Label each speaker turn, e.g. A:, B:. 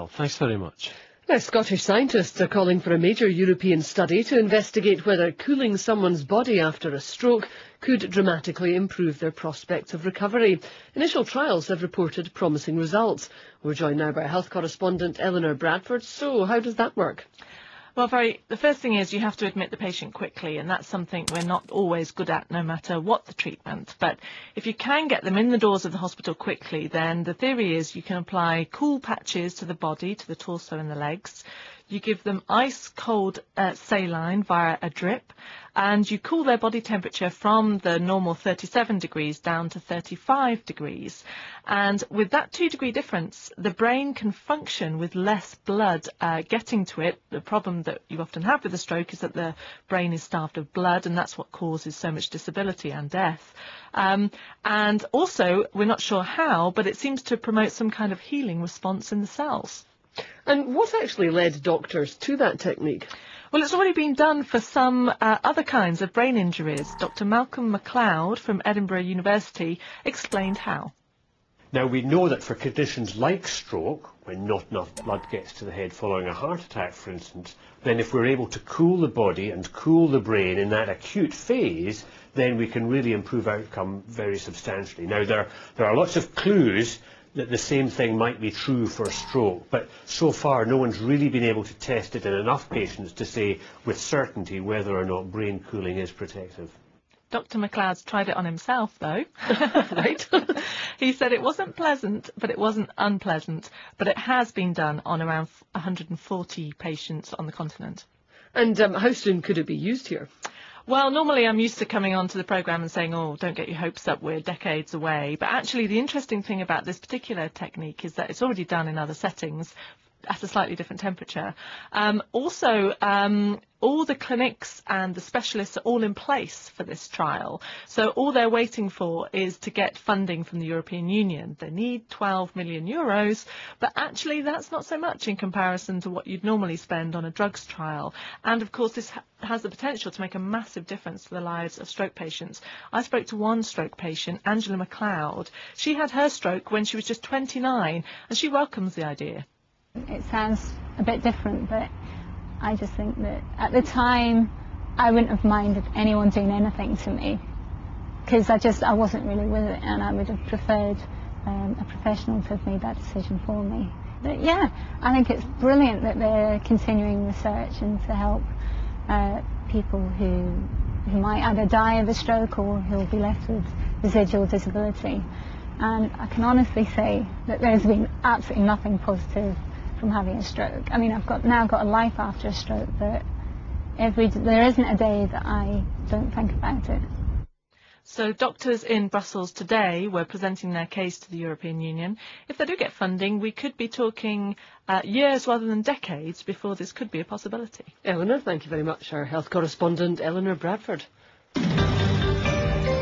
A: Thanks very much.
B: Now, Scottish scientists are calling for a major European study to investigate whether cooling someone's body after a stroke could dramatically improve their prospects of recovery. Initial trials have reported promising results. We're joined now by our health correspondent Eleanor Bradford. So, how does that work?
C: Well, the first thing is you have to admit the patient quickly, and that's something we're not always good at no matter what the treatment. But if you can get them in the doors of the hospital quickly, then the theory is you can apply cool patches to the body, to the torso and the legs. You give them ice-cold saline via a drip, and you cool their body temperature from the normal 37 degrees down to 35 degrees. And with that 2-degree difference, the brain can function with less blood getting to it. The problem that you often have with a stroke is that the brain is starved of blood, and that's what causes so much disability and death. And also, we're not sure how, but it seems to promote some kind of healing response in the cells.
B: And what actually led doctors to that technique?
C: Well, it's already been done for some other kinds of brain injuries. Dr. Malcolm McLeod from Edinburgh University explained how.
A: Now, we know that for conditions like stroke, when not enough blood gets to the head following a heart attack, for instance, then if we're able to cool the body and cool the brain in that acute phase, then we can really improve outcome very substantially. Now, there are lots of clues that the same thing might be true for stroke, but so far no one's really been able to test it in enough patients to say with certainty whether or not brain cooling is protective.
C: Dr. McLeod's tried it on himself, though.
B: Right.
C: He said it wasn't pleasant, but it wasn't unpleasant. But it has been done on around 140 patients on the continent.
B: And how soon could it be used here?
C: Well, normally I'm used to coming onto the programme and saying, oh, don't get your hopes up, we're decades away. But actually the interesting thing about this particular technique is that it's already done in other settings at a slightly different temperature. All the clinics and the specialists are all in place for this trial. So all they're waiting for is to get funding from the European Union. They need 12 million euros, but actually that's not so much in comparison to what you'd normally spend on a drugs trial. And of course this has the potential to make a massive difference to the lives of stroke patients. I spoke to one stroke patient, Angela McLeod. She had her stroke when she was just 29, and she welcomes the idea.
D: It sounds a bit different, but I just think that at the time I wouldn't have minded anyone doing anything to me, because I wasn't really with it, and I would have preferred a professional to have made that decision for me. But yeah, I think it's brilliant that they're continuing research and to help people who might either die of a stroke or who will be left with residual disability. And I can honestly say that there's been absolutely nothing positive from having a stroke. I mean, I've now got a life after a stroke, but there isn't a day that I don't think about it.
C: So doctors in Brussels today were presenting their case to the European Union. If they do get funding, we could be talking years rather than decades before this could be a possibility.
B: Eleanor, thank you very much. Our health correspondent, Eleanor Bradford.